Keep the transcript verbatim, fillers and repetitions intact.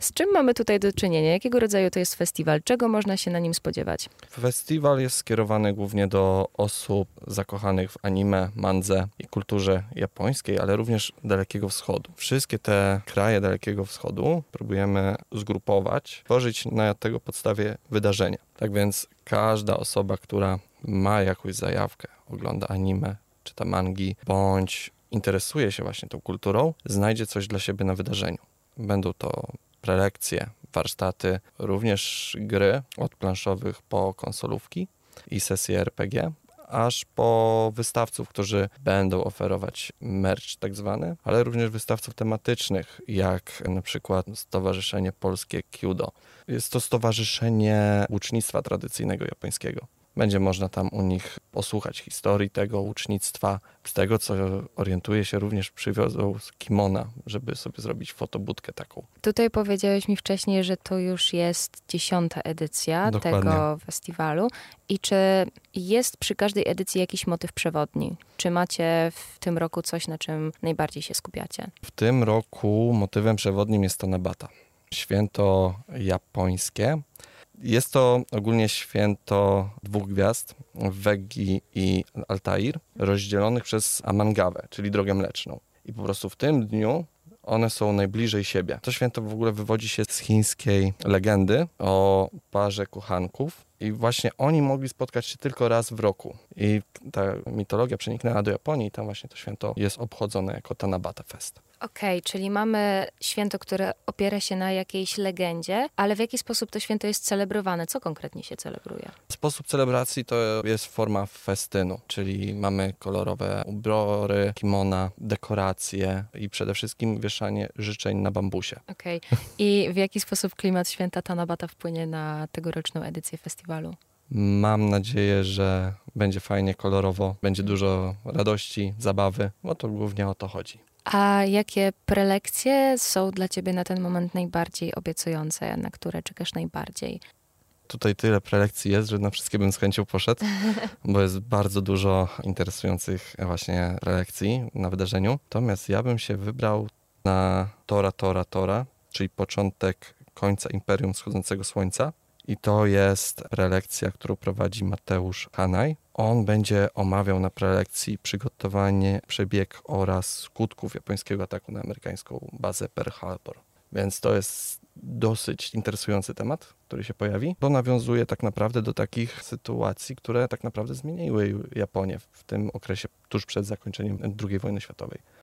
Z czym mamy tutaj do czynienia? Jakiego rodzaju to jest festiwal? Czego można się na nim spodziewać? Festiwal jest skierowany głównie do osób zakochanych w anime, mandze i kulturze japońskiej, ale również Dalekiego Wschodu. Wszystkie te kraje Dalekiego Wschodu próbujemy zgrupować, tworzyć na tego podstawie wydarzenia. Tak więc każda osoba, która ma jakąś zajawkę, ogląda anime, czyta mangi, bądź interesuje się właśnie tą kulturą, znajdzie coś dla siebie na wydarzeniu. Będą to prelekcje, warsztaty, również gry od planszowych po konsolówki i sesje er pe gie, aż po wystawców, którzy będą oferować merch tak zwany, ale również wystawców tematycznych, jak na przykład Stowarzyszenie Polskie Kyudo. Jest to stowarzyszenie łucznictwa tradycyjnego japońskiego. Będzie można tam u nich posłuchać historii tego łucznictwa. Z tego, co orientuję się, również przywiozą z kimona, żeby sobie zrobić fotobudkę taką. Tutaj powiedziałeś mi wcześniej, że to już jest dziesiąta edycja Dokładnie. tego festiwalu. I czy jest przy każdej edycji jakiś motyw przewodni? Czy macie w tym roku coś, na czym najbardziej się skupiacie? W tym roku motywem przewodnim jest Tanabata. Święto japońskie. Jest to ogólnie święto dwóch gwiazd, Wegi i Altair, rozdzielonych przez Amangawę, czyli drogę mleczną. I po prostu w tym dniu one są najbliżej siebie. To święto w ogóle wywodzi się z chińskiej legendy o parze kochanków i właśnie oni mogli spotkać się tylko raz w roku. I ta mitologia przeniknęła do Japonii i tam właśnie to święto jest obchodzone jako Tanabata Fest. Okej, czyli mamy święto, które opiera się na jakiejś legendzie, ale w jaki sposób to święto jest celebrowane? Co konkretnie się celebruje? Sposób celebracji to jest forma festynu, czyli mamy kolorowe ubiory, kimona, dekoracje i przede wszystkim wieszanie życzeń na bambusie. Okej. I w jaki sposób klimat święta Tanabata wpłynie na tegoroczną edycję festiwalu? Mam nadzieję, że będzie fajnie, kolorowo, będzie dużo radości, zabawy, bo to głównie o to chodzi. A jakie prelekcje są dla ciebie na ten moment najbardziej obiecujące, na które czekasz najbardziej? Tutaj tyle prelekcji jest, że na wszystkie bym z chęcią poszedł, bo jest bardzo dużo interesujących właśnie prelekcji na wydarzeniu. Natomiast ja bym się wybrał na Tora, Tora, Tora, czyli początek końca Imperium Wschodzącego Słońca. I to jest prelekcja, którą prowadzi Mateusz Hanaj. On będzie omawiał na prelekcji przygotowanie, przebieg oraz skutków japońskiego ataku na amerykańską bazę Pearl Harbor. Więc to jest dosyć interesujący temat, który się pojawi, bo nawiązuje tak naprawdę do takich sytuacji, które tak naprawdę zmieniły Japonię w tym okresie tuż przed zakończeniem drugiej wojny światowej.